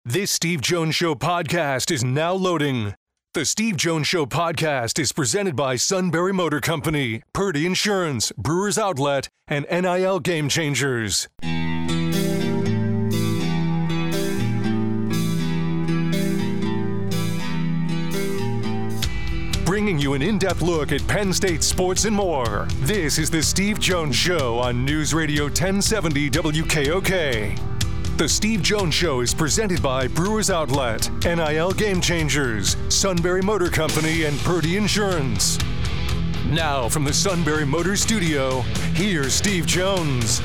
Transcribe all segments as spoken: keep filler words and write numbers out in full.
This Steve Jones Show podcast is now loading. The Steve Jones Show podcast is presented by Sunbury Motor Company, Purdy Insurance, Brewers Outlet, and N I L Game Changers. Bringing you an in-depth look at Penn State sports and more. This is the Steve Jones Show on News Radio ten seventy W K O K. The Steve Jones Show is presented by Brewers Outlet, N I L Game Changers, Sunbury Motor Company, and Purdy Insurance. Now from the Sunbury Motor Studio, here's Steve Jones.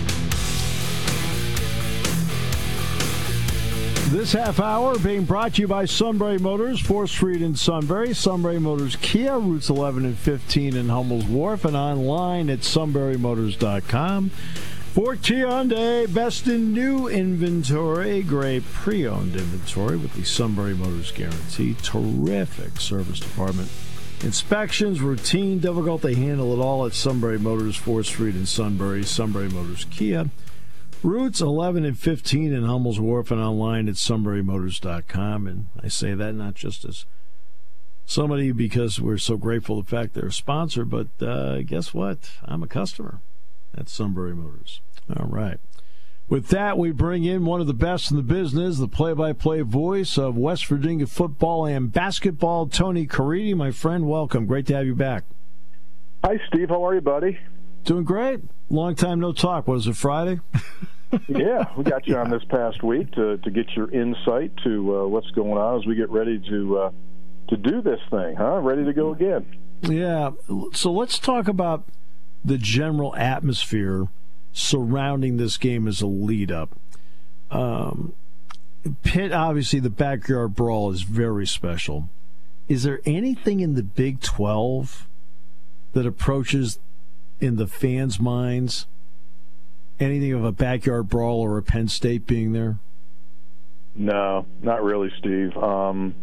This half hour being brought to you by Sunbury Motors, fourth Street in Sunbury, Sunbury Motors Kia, routes eleven and fifteen in Hummel's Wharf, and online at sunbury motors dot com. For Hyundai, best in new inventory, great pre-owned inventory with the Sunbury Motors guarantee. Terrific service department. Inspections, routine, difficult. They handle it all at Sunbury Motors, fourth Street in Sunbury, Sunbury Motors Kia. Routes eleven and fifteen in Hummel's Wharf and online at sunbury motors dot com. And I say that not just as somebody because we're so grateful for the fact they're a sponsor, but uh, guess what? I'm a customer at Sunbury Motors. All right. With that, we bring in one of the best in the business, the play-by-play voice of West Virginia football and basketball, Tony Caridi. My friend, welcome. Great to have you back. Hi, Steve. How are you, buddy? Doing great. Long time no talk. Was it Friday? Yeah, we got you on this past week to, to get your insight to uh, what's going on as we get ready to uh, to do this thing, huh? Ready to go again. Yeah. So let's talk about the general atmosphere surrounding this game as a lead-up. Um, Pitt, obviously, the backyard brawl is very special. Is there anything in the Big twelve that approaches, in the fans' minds, anything of a backyard brawl or a Penn State being there? No, not really, Steve. Um,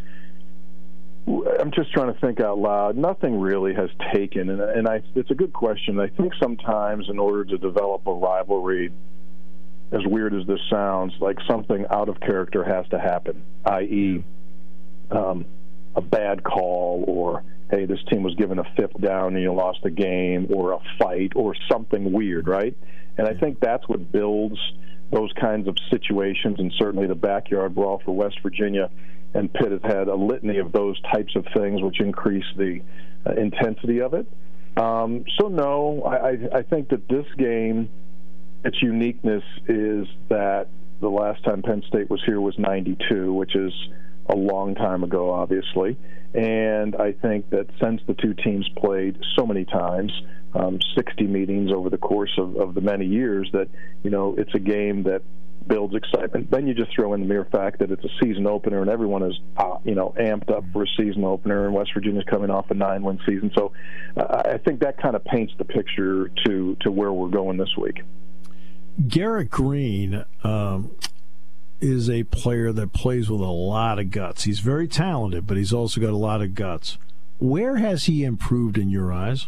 I'm just trying to think out loud. Nothing really has taken, and, and I, it's a good question. I think sometimes in order to develop a rivalry, as weird as this sounds, like something out of character has to happen, that is, um, a bad call, or, hey, this team was given a fifth down and you lost the game, or a fight, or something weird, right? And I think that's what builds those kinds of situations, and certainly the backyard brawl for West Virginia and Pitt has had a litany of those types of things which increase the uh, intensity of it. Um, so, no, I, I think that this game, its uniqueness is that the last time Penn State was here was ninety-two, which is a long time ago, obviously. And I think that since the two teams played so many times, um, sixty meetings over the course of, of the many years, that, you know, it's a game that builds excitement. Then you just throw in the mere fact that it's a season opener and everyone is, uh, you know, amped up for a season opener, and West Virginia's coming off a nine-win season. So uh, I think that kind of paints the picture to, to where we're going this week. Garrett Green um, is a player that plays with a lot of guts. He's very talented, but he's also got a lot of guts. Where has he improved in your eyes?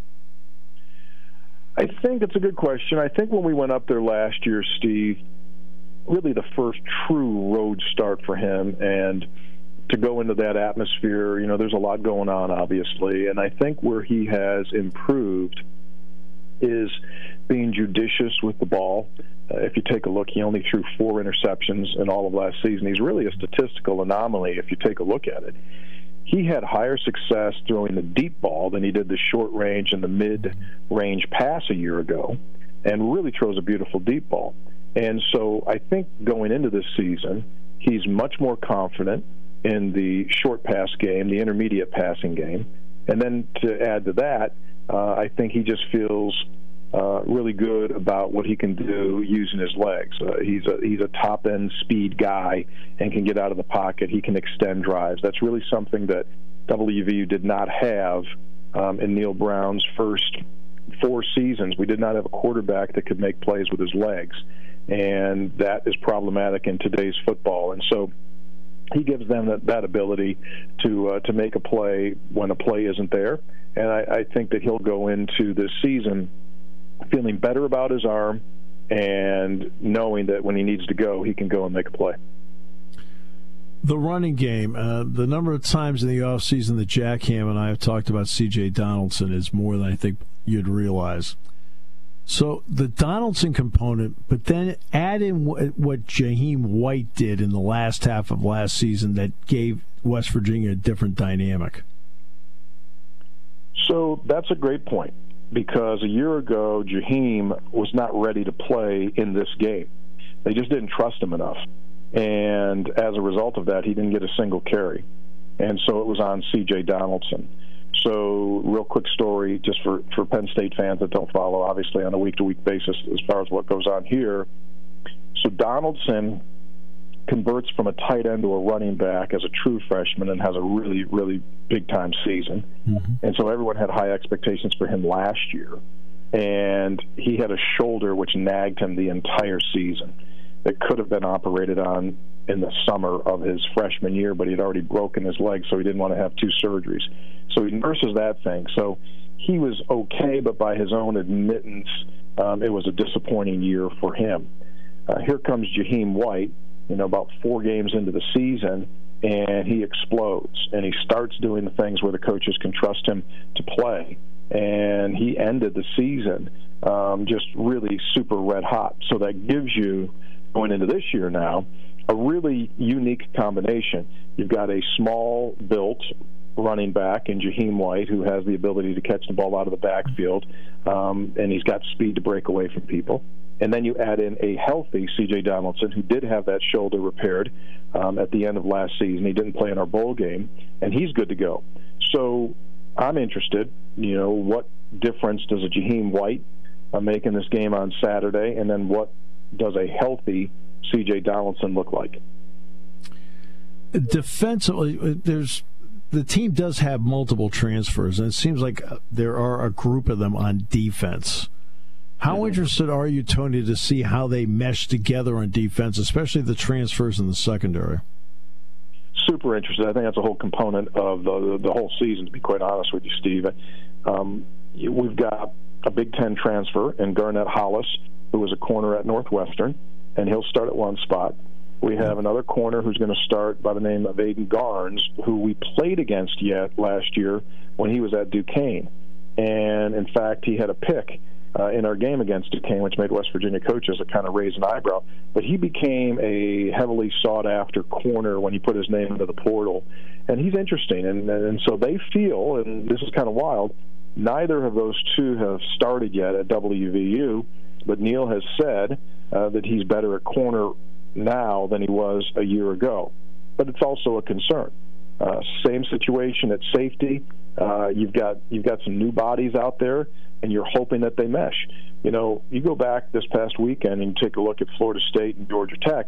I think it's a good question. I think when we went up there last year, Steve, really the first true road start for him, and to go into that atmosphere, you know, there's a lot going on, obviously, and I think where he has improved is being judicious with the ball. Uh, if you take a look, he only threw four interceptions in all of last season. He's really a statistical anomaly if you take a look at it. He had higher success throwing the deep ball than he did the short range and the mid-range pass a year ago, and really throws a beautiful deep ball. And so I think going into this season, he's much more confident in the short pass game, the intermediate passing game. And then to add to that, uh, I think he just feels uh, really good about what he can do using his legs. Uh, he's a he's a top-end speed guy and can get out of the pocket. He can extend drives. That's really something that W V U did not have um, in Neil Brown's first four seasons. We did not have a quarterback that could make plays with his legs, and that is problematic in today's football. And so he gives them that, that ability to uh, to make a play when a play isn't there. And I, I think that he'll go into this season feeling better about his arm and knowing that when he needs to go, he can go and make a play. The running game, uh, the number of times in the offseason that Jack Ham and I have talked about C J Donaldson is more than I think you'd realize. So the Donaldson component, but then add in what, what Jaheim White did in the last half of last season that gave West Virginia a different dynamic. So that's a great point, because a year ago, Jaheim was not ready to play in this game. They just didn't trust him enough. And as a result of that, he didn't get a single carry. And so it was on C J Donaldson. So real quick story, just for, for Penn State fans that don't follow, obviously, on a week-to-week basis as far as what goes on here. So Donaldson converts from a tight end to a running back as a true freshman and has a really, really big-time season. Mm-hmm. And so everyone had high expectations for him last year. And he had a shoulder which nagged him the entire season. That could have been operated on in the summer of his freshman year, but he'd already broken his leg, so he didn't want to have two surgeries. So he nurses that thing. So he was okay, but by his own admittance, um, it was a disappointing year for him. Uh, here comes Jaheim White, you know, about four games into the season, and he explodes, and he starts doing the things where the coaches can trust him to play. And he ended the season um, just really super red hot. So that gives you, going into this year now, a really unique combination. You've got a small-built running back in Jaheim White who has the ability to catch the ball out of the backfield, um, and he's got speed to break away from people. And then you add in a healthy C J Donaldson, who did have that shoulder repaired um, at the end of last season. He didn't play in our bowl game, and he's good to go. So I'm interested, you know, what difference does a Jaheim White uh, make in this game on Saturday, and then what does a healthy C J Donaldson look like? Defensively, there's the team does have multiple transfers, and it seems like there are a group of them on defense. How mm-hmm. interested are you, Tony, to see how they mesh together on defense, especially the transfers in the secondary? Super interested. I think that's a whole component of the the whole season, to be quite honest with you, Steve. Um, we've got a Big Ten transfer in Garnett Hollis, who was a corner at Northwestern, and he'll start at one spot. We have another corner who's going to start by the name of Aiden Garnes, who we played against yet last year when he was at Duquesne. And, in fact, he had a pick uh, in our game against Duquesne, which made West Virginia coaches a kind of raise an eyebrow. But he became a heavily sought-after corner when he put his name into the portal. And he's interesting. And, and so they feel, and this is kind of wild, neither of those two have started yet at W V U, but Neil has said uh, that he's better at corner now than he was a year ago. But it's also a concern. Uh, same situation at safety. Uh, you've got you've got some new bodies out there, and you're hoping that they mesh. You know, you go back this past weekend and take a look at Florida State and Georgia Tech,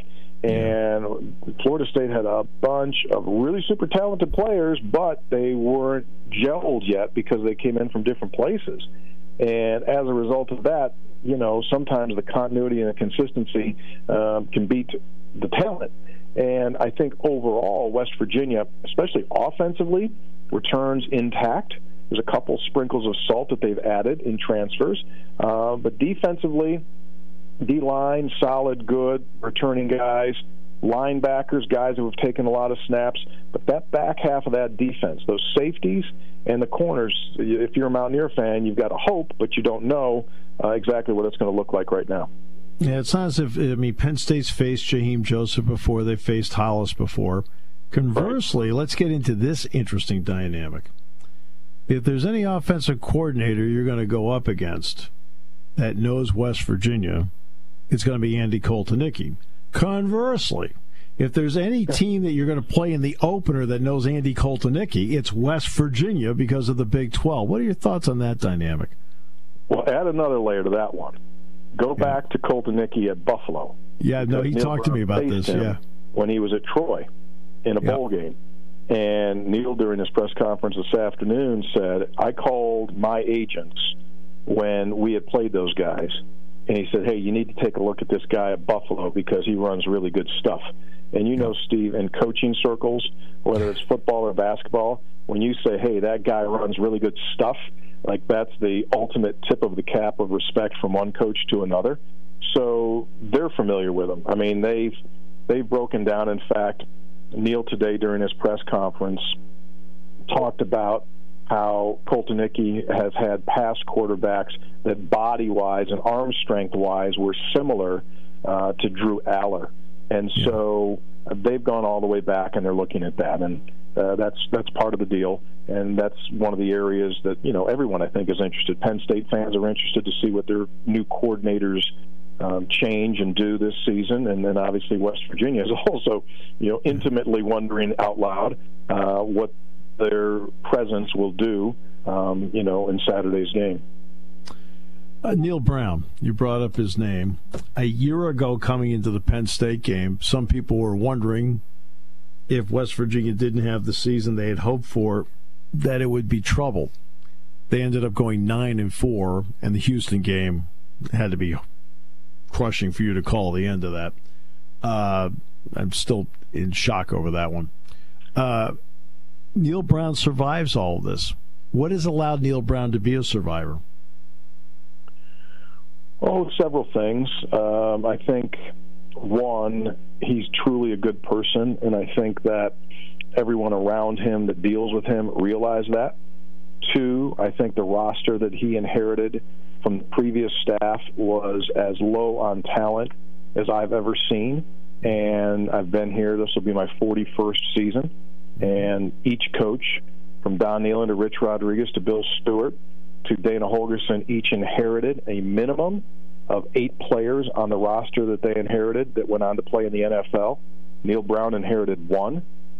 and Florida State had a bunch of really super talented players, but they weren't gelled yet because they came in from different places. And as a result of that, you know, sometimes the continuity and the consistency um, can beat the talent. And I think overall, West Virginia, especially offensively, returns intact. There's a couple sprinkles of salt that they've added in transfers. Uh, but defensively, D-line, solid, good, returning guys. Linebackers, guys who have taken a lot of snaps. But that back half of that defense, those safeties and the corners, if you're a Mountaineer fan, you've got a hope, but you don't know uh, exactly what it's going to look like right now. Yeah, it's not as if, I mean, Penn State's faced Jaheim Joseph before. They faced Hollis before. Conversely, right. Let's get into this interesting dynamic. If there's any offensive coordinator you're going to go up against that knows West Virginia, it's going to be Andy Koltanicki. Conversely, if there's any team that you're going to play in the opener that knows Andy Koltanicki, it's West Virginia because of the Big twelve. What are your thoughts on that dynamic? Well, add another layer to that one. Go yeah. back to Koltanicki at Buffalo. Yeah, no, he Neil talked Brown to me about this, yeah. When he was at Troy in a yep. bowl game. And Neil, during his press conference this afternoon, said, I called my agents when we had played those guys. And he said, hey, you need to take a look at this guy at Buffalo because he runs really good stuff. And you know, Steve, in coaching circles, whether it's football or basketball, when you say, hey, that guy runs really good stuff, like that's the ultimate tip of the cap of respect from one coach to another. So they're familiar with him. I mean, they've they've broken down, in fact, Neil today during his press conference talked about how Koltaniki has had past quarterbacks that body-wise and arm strength-wise were similar uh, to Drew Aller. And yeah. so uh, they've gone all the way back, and they're looking at that. And uh, that's that's part of the deal. And that's one of the areas that, you know, everyone, I think, is interested. Penn State fans are interested to see what their new coordinators um, change and do this season. And then, obviously, West Virginia is also, you know, intimately wondering out loud uh, what their presence will do, um, you know, in Saturday's game. Uh, Neil Brown, you brought up his name. A year ago, coming into the Penn State game, some people were wondering if West Virginia didn't have the season they had hoped for, that it would be trouble. They ended up going nine and four, and the Houston game had to be crushing for you to call the end of that. Uh, I'm still in shock over that one. Uh, Neil Brown survives all of this. What has allowed Neil Brown to be a survivor? Oh, several things. Um, I think, one, he's truly a good person, and I think that everyone around him that deals with him realize that. Two, I think the roster that he inherited from the previous staff was as low on talent as I've ever seen, and I've been here. This will be my forty-first season. And each coach, from Don Nehlen to Rich Rodriguez to Bill Stewart to Dana Holgorsen, each inherited a minimum of eight players on the roster that they inherited that went on to play in the N F L. Neil Brown inherited one,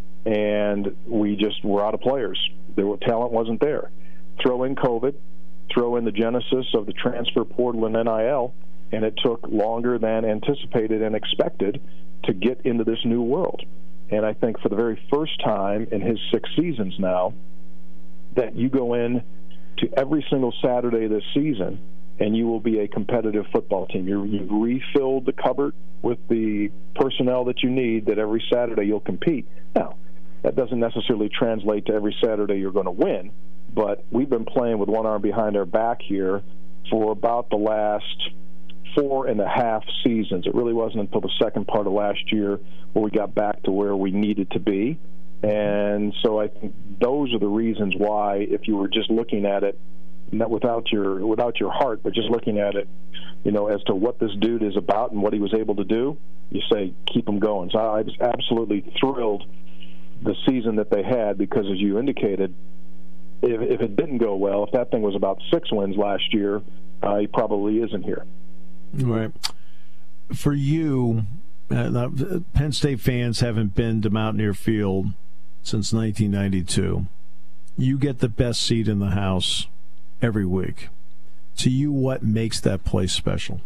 and we just were out of players. There were, talent wasn't there. Throw in COVID, throw in the genesis of the transfer portal and N I L, and it took longer than anticipated and expected to get into this new world. And I think for the very first time in his six seasons now, that you go in to every single Saturday this season and you will be a competitive football team. You're, you've refilled the cupboard with the personnel that you need, that every Saturday you'll compete. Now, that doesn't necessarily translate to every Saturday you're going to win, but we've been playing with one arm behind our back here for about the last four and a half seasons. It really wasn't until the second part of last year where we got back to where we needed to be. And so I think those are the reasons why, if you were just looking at it, not without your without your heart, but just looking at it, you know, as to what this dude is about and what he was able to do, you say keep him going. So I was absolutely thrilled the season that they had, because, as you indicated, if, if it didn't go well, if that thing was about six wins last year, uh, he probably isn't here. Right. For you, uh, Penn State fans haven't been to Mountaineer Field since nineteen ninety-two. You get the best seat in the house every week. To you, what makes that place special?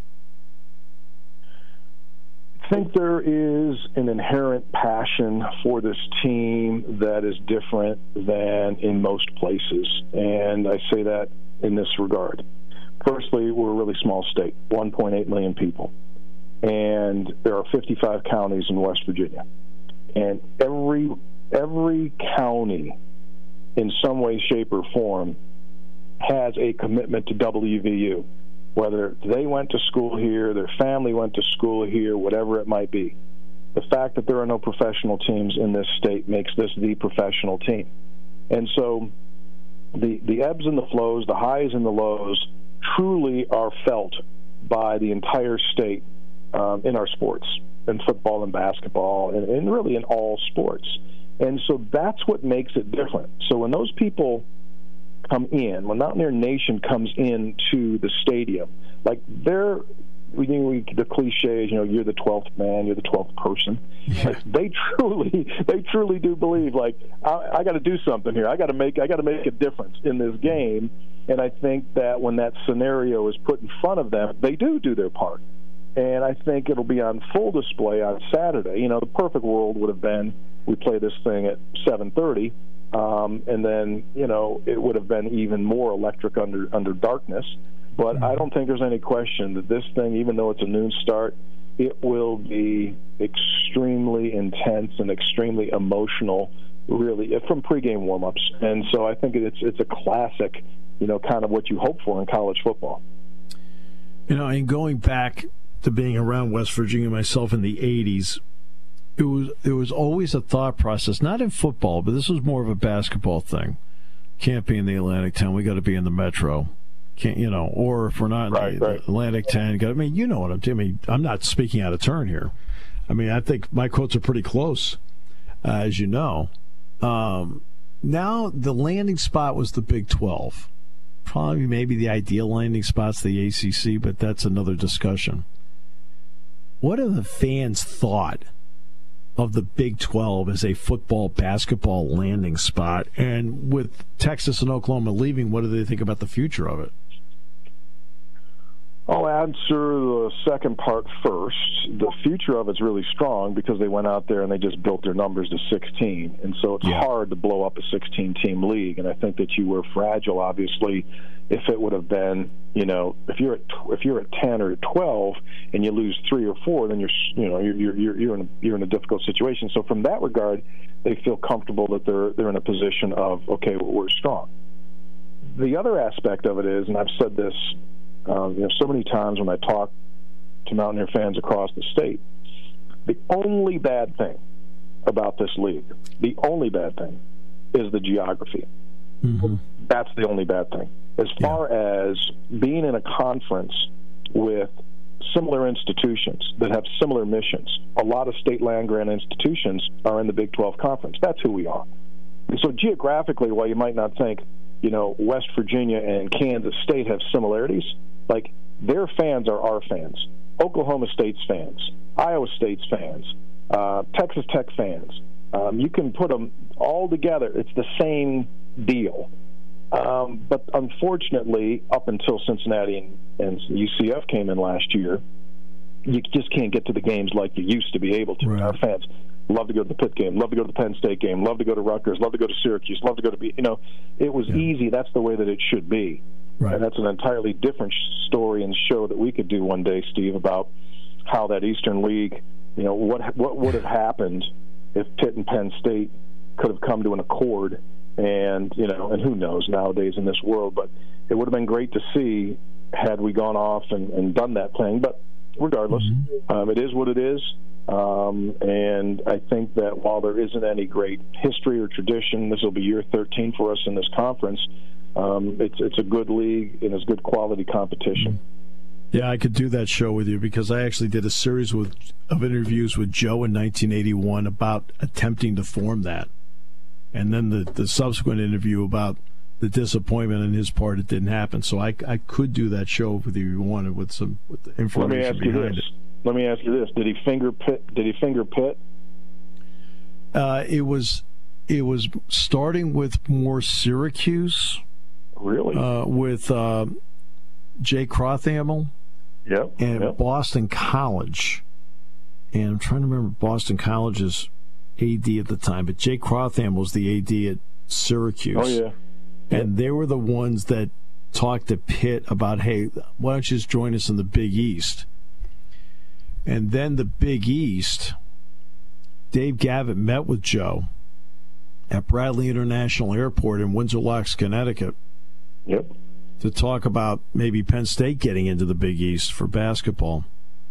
I think there is an inherent passion for this team that is different than in most places, and I say that in this regard. Firstly, we're a really small state, one point eight million people, and there are fifty-five counties in West Virginia. And every every county, in some way, shape, or form, has a commitment to W V U, whether they went to school here, their family went to school here, whatever it might be. The fact that there are no professional teams in this state makes this the professional team. And so the the ebbs and the flows, the highs and the lows, truly are felt by the entire state um, in our sports, in football and basketball, and, and really in all sports. And so that's what makes it different. So when those people come in, when Mountaineer Nation comes into the stadium, like they're, we, we, the cliche is, you know, you're the twelfth man, you're the twelfth person. Yeah. Like they truly, they truly do believe, like, I, I got to do something here. I got to make, I got to make a difference in this game. And I think that when that scenario is put in front of them, they do do their part. And I think it'll be on full display on Saturday. You know, the perfect world would have been we play this thing at seven thirty, um, and then, you know, it would have been even more electric under under darkness. But mm-hmm. I don't think there's any question that this thing, even though it's a noon start, it will be extremely intense and extremely emotional, really, from pregame warm-ups. And so I think it's it's a classic, you know, kind of what you hope for in college football. You know, and going back to being around West Virginia myself in the eighties, it was it was always a thought process, not in football, but this was more of a basketball thing. Can't be in the Atlantic ten. We got to be in the Metro. Can't you know? Or if we're not in right, the, right. the Atlantic ten, got. I mean, you know what I'm. I mean, I'm not speaking out of turn here. I mean, I think my quotes are pretty close, uh, as you know. Um, now the landing spot was the Big twelve. Probably maybe the ideal landing spot's the A C C, but that's another discussion. What have the fans thought of the Big twelve as a football, basketball landing spot? And with Texas and Oklahoma leaving, what do they think about the future of it? I'll answer the second part first. The future of it's really strong because they went out there and they just built their numbers to sixteen. And so it's yeah. hard to blow up a sixteen-team league. And I think that you were fragile, obviously, if it would have been, you know, if you're at if you're at ten or twelve and you lose three or four, then you're, you know, you're you're you're in a, you're in a difficult situation. So from that regard, they feel comfortable that they're they're in a position of, okay, well, we're strong. The other aspect of it is, and I've said this, um, you know, so many times when I talk to Mountaineer fans across the state, the only bad thing about this league, the only bad thing, is the geography. Mm-hmm. That's the only bad thing. As far yeah. as being in a conference with similar institutions that have similar missions, a lot of state land-grant institutions are in the Big twelve Conference. That's who we are. And so geographically, while you might not think, you know, West Virginia and Kansas State have similarities, like their fans are our fans. Oklahoma State's fans, Iowa State's fans, uh, Texas Tech fans. Um, you can put them all together. It's the same deal. Um, but unfortunately, up until Cincinnati and, and U C F came in last year, you just can't get to the games like you used to be able to. Right. Our fans love to go to the Pitt game, love to go to the Penn State game, love to go to Rutgers, love to go to Syracuse, love to go to, you know, it was yeah. easy. That's the way that it should be. Right. And that's an entirely different story and show that we could do one day, Steve, about how that Eastern League, you know, what what would have happened if Pitt and Penn State could have come to an accord. And, you know, and who knows nowadays in this world, but it would have been great to see had we gone off and, and done that thing. But regardless, mm-hmm. um, it is what it is. Um, and I think that while there isn't any great history or tradition, this will be year thirteen for us in this conference. Um, it's it's a good league and it's good quality competition. Yeah, I could do that show with you because I actually did a series with, of interviews with Joe in nineteen eighty-one about attempting to form that. And then the, the subsequent interview about the disappointment on his part, it didn't happen. So I, I could do that show with you if you wanted with some with the information Let me ask behind you this. it. Let me ask you this: Did he finger Pitt? Did he finger Pitt? Uh, it was it was starting with more Syracuse. Really? Uh, with uh, Jay Crothamel. Yep. And yep. Boston College. And I'm trying to remember Boston College's A D at the time, but Jay Crothamel was the A D at Syracuse. Oh, yeah. And they were the ones that talked to Pitt about, hey, why don't you just join us in the Big East? And then the Big East, Dave Gavitt met with Joe at Bradley International Airport in Windsor Locks, Connecticut. Yep. To talk about maybe Penn State getting into the Big East for basketball.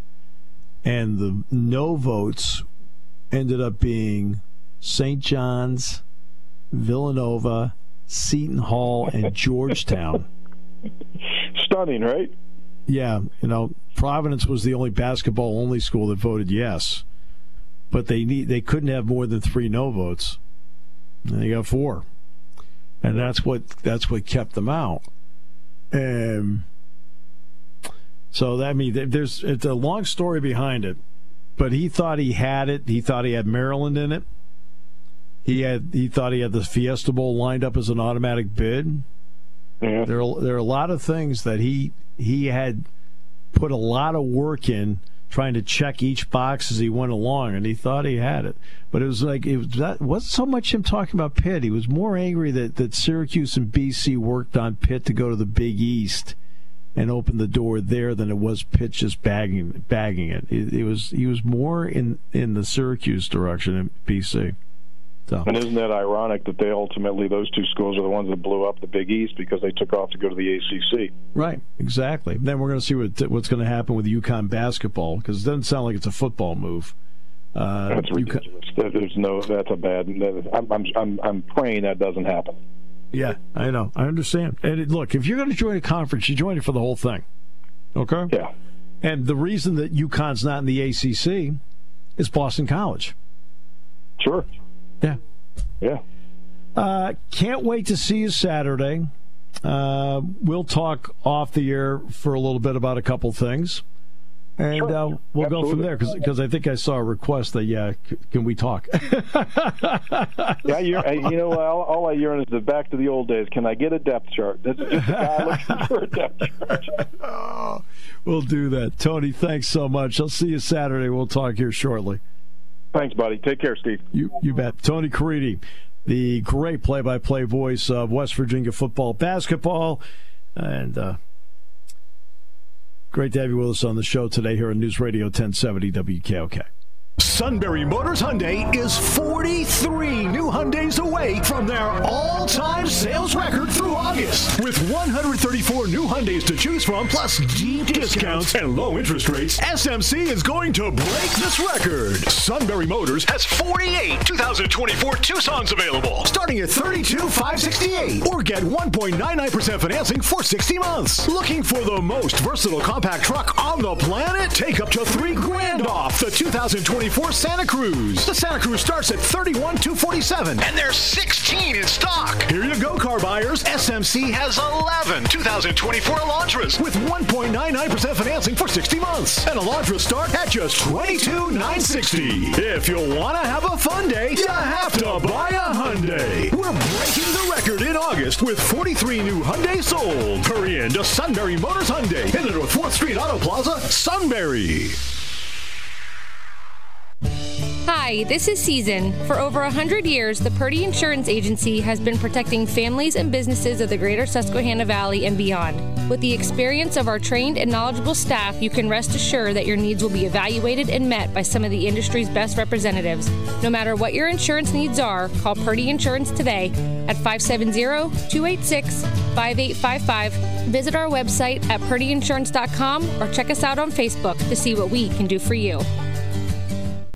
And the no votes ended up being Saint John's, Villanova, Seton Hall, and Georgetown. Stunning, right? Yeah, you know, Providence was the only basketball-only school that voted yes, but they need they couldn't have more than three no votes. And they got four, and that's what that's what kept them out. And so that I mean, there's it's a long story behind it. But he thought he had it. He thought he had Maryland in it. He had. He thought he had the Fiesta Bowl lined up as an automatic bid. Yeah. There, are, there are a lot of things that he he had put a lot of work in trying to check each box as he went along, and he thought he had it. But it was like it was that wasn't so much him talking about Pitt. He was more angry that, that Syracuse and B C worked on Pitt to go to the Big East and open the door there than it was Pitt just bagging bagging it. It, it was he was more in, in the Syracuse direction than B C. So. And isn't that ironic that they ultimately, those two schools are the ones that blew up the Big East because they took off to go to the A C C? Right, exactly. Then we're going to see what what's going to happen with UConn basketball because it doesn't sound like it's a football move. Uh, that's ridiculous. Can, There's no. That's a bad. I'm, I'm I'm I'm praying that doesn't happen. Yeah, I know. I understand. And it, look, if you're going to join a conference, you join it for the whole thing. Okay. Yeah. And the reason that UConn's not in the A C C is Boston College. Sure. Yeah. Yeah. Uh, can't wait to see you Saturday. Uh, we'll talk off the air for a little bit about a couple things. And sure. uh, we'll Absolutely. go from there because I think I saw a request that, yeah, c- can we talk? yeah, you're, you know, all, all I yearn is the back to the old days. Can I get a depth chart? That's just a guy looking for a depth chart. Oh, we'll do that. Tony, thanks so much. I'll see you Saturday. We'll talk here shortly. Thanks, buddy. Take care, Steve. You, you bet. Tony Caridi, the great play-by-play voice of West Virginia football, basketball, and uh, great to have you with us on the show today here on News Radio ten seventy W K O K. Sunbury Motors Hyundai is forty-three new Hyundais away from their all-time sales record through August. With one hundred thirty-four new Hyundais to choose from, plus deep discounts and low interest rates, S M C is going to break this record. Sunbury Motors has forty-eight two thousand twenty-four Tucsons available, starting at thirty-two thousand five hundred sixty-eight dollars, or get one point nine nine percent financing for sixty months. Looking for the most versatile compact truck on the planet? Take up to three grand off the two thousand twenty-four Santa Cruz. The Santa Cruz starts at thirty-one thousand two hundred forty-seven dollars, and there's sixteen in stock. Here you go, car buyers. S M C has eleven two thousand twenty-four Elantras with one point nine nine percent financing for sixty months. And Elantras start at just twenty-two thousand nine hundred sixty dollars. If you want to have a fun day, you have to buy a Hyundai. We're breaking the record in August with forty-three new Hyundai sold. Hurry in to Sunbury Motors Hyundai in the North fourth Street Auto Plaza, Sunbury. Hi, this is Season. For over one hundred years, the Purdy Insurance Agency has been protecting families and businesses of the greater Susquehanna Valley and beyond. With the experience of our trained and knowledgeable staff, you can rest assured that your needs will be evaluated and met by some of the industry's best representatives. No matter what your insurance needs are, call Purdy Insurance today at five seven zero, two eight six, five eight five five. Visit our website at purdy insurance dot com or check us out on Facebook to see what we can do for you.